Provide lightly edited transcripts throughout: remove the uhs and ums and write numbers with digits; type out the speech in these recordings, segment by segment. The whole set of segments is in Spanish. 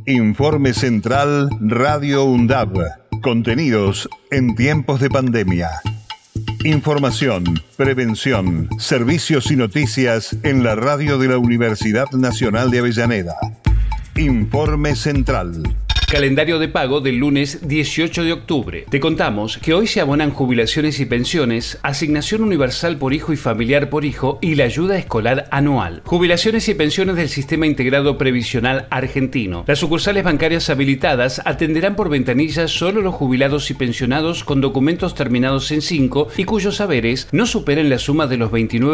Informe Central Radio UNDAB. Contenidos en tiempos de pandemia. Información, prevención, servicios y noticias en la radio de la Universidad Nacional de Avellaneda. Informe Central. Calendario de pago del lunes 18 de octubre. Te contamos que hoy se abonan jubilaciones y pensiones, asignación universal por hijo y familiar por hijo y la ayuda escolar anual. Jubilaciones y pensiones del Sistema Integrado Previsional Argentino. Las sucursales bancarias habilitadas atenderán por ventanilla solo los jubilados y pensionados con documentos terminados en 5 y cuyos haberes no superen la suma de los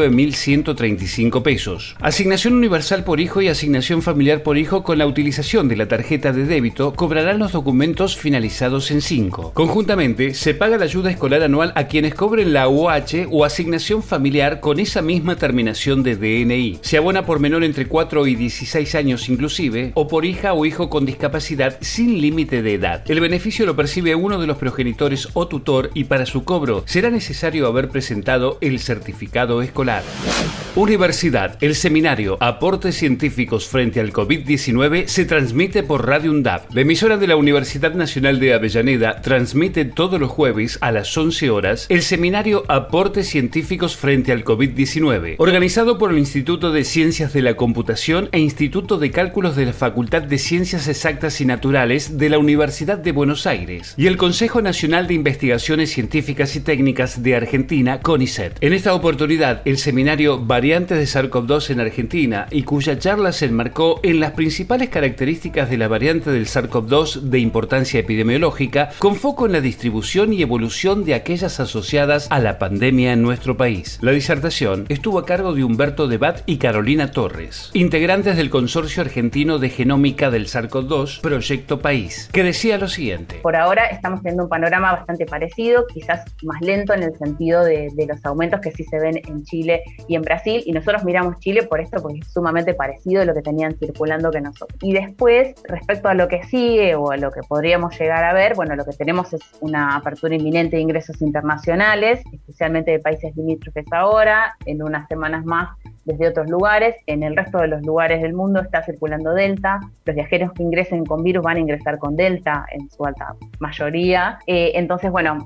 29.135 pesos. Asignación universal por hijo y asignación familiar por hijo con la utilización de la tarjeta de débito cobrarán los documentos finalizados en 5. Conjuntamente, se paga la ayuda escolar anual a quienes cobren la UH o asignación familiar con esa misma terminación de DNI. Se abona por menor entre 4 y 16 años inclusive, o por hija o hijo con discapacidad sin límite de edad. El beneficio lo percibe uno de los progenitores o tutor y para su cobro será necesario haber presentado el certificado escolar. Universidad. El seminario Aportes Científicos frente al COVID-19 se transmite por Radio UNDAB. La emisora de la Universidad Nacional de Avellaneda transmite todos los jueves a las 11 horas el seminario Aportes Científicos frente al COVID-19, organizado por el Instituto de Ciencias de la Computación e Instituto de Cálculos de la Facultad de Ciencias Exactas y Naturales de la Universidad de Buenos Aires y el Consejo Nacional de Investigaciones Científicas y Técnicas de Argentina, CONICET. En esta oportunidad, el seminario Variantes de SARS-CoV-2 en Argentina y cuya charla se enmarcó en las principales características de la variante del SARS-CoV-2 de importancia epidemiológica, con foco en la distribución y evolución de aquellas asociadas a la pandemia en nuestro país. La disertación estuvo a cargo de Humberto Debat y Carolina Torres, integrantes del Consorcio Argentino de Genómica del SARS-CoV-2, Proyecto País, que decía lo siguiente. Por ahora estamos teniendo un panorama bastante parecido, quizás más lento en el sentido de los aumentos que sí se ven en Chile y en Brasil, y nosotros miramos Chile por esto porque es sumamente parecido a lo que tenían circulando que nosotros. Y después, respecto a lo que sigue o a lo que podríamos llegar a ver, bueno, lo que tenemos es una apertura inminente de ingresos internacionales, especialmente de países limítrofes ahora, en unas semanas más desde otros lugares. En el resto de los lugares del mundo está circulando Delta. Los viajeros que ingresen con virus van a ingresar con Delta en su alta mayoría. Entonces, bueno,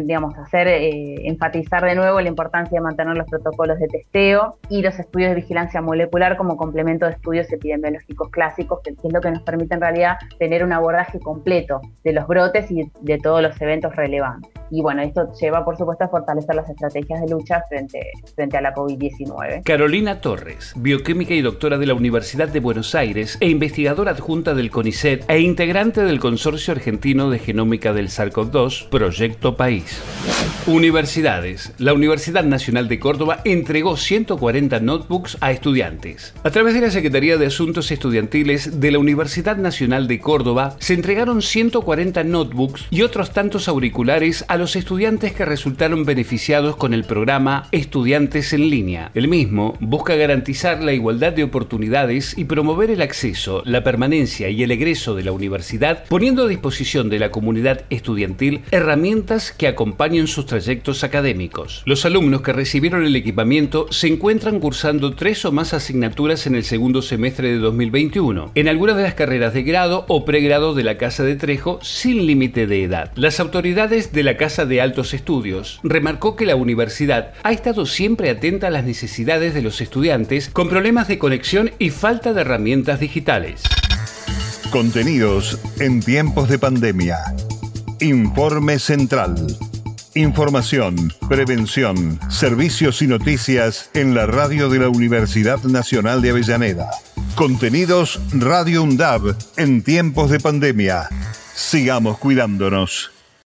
enfatizar de nuevo la importancia de mantener los protocolos de testeo y los estudios de vigilancia molecular como complemento de estudios epidemiológicos clásicos, que es lo que nos permite en realidad tener un abordaje completo de los brotes y de todos los eventos relevantes. Y bueno, esto lleva, por supuesto, a fortalecer las estrategias de lucha frente a la COVID-19. Carolina Torres, bioquímica y doctora de la Universidad de Buenos Aires e investigadora adjunta del CONICET e integrante del Consorcio Argentino de Genómica del SARS-CoV-2, Proyecto País. Universidades. La Universidad Nacional de Córdoba entregó 140 notebooks a estudiantes. A través de la Secretaría de Asuntos Estudiantiles de la Universidad Nacional de Córdoba, se entregaron 140 notebooks y otros tantos auriculares a los estudiantes que resultaron beneficiados con el programa Estudiantes en Línea. El mismo busca garantizar la igualdad de oportunidades y promover el acceso, la permanencia y el egreso de la universidad, poniendo a disposición de la comunidad estudiantil herramientas que acompañen sus trayectos académicos. Los alumnos que recibieron el equipamiento se encuentran cursando 3 o más asignaturas en el segundo semestre de 2021, en algunas de las carreras de grado o pregrado de la Casa de Trejo sin límite de edad. Las autoridades de la Casa de Altos Estudios remarcó que la universidad ha estado siempre atenta a las necesidades de los estudiantes con problemas de conexión y falta de herramientas digitales. Contenidos en tiempos de pandemia. Informe Central. Información, prevención, servicios y noticias en la radio de la Universidad Nacional de Avellaneda. Contenidos Radio UNDAB en tiempos de pandemia. Sigamos cuidándonos.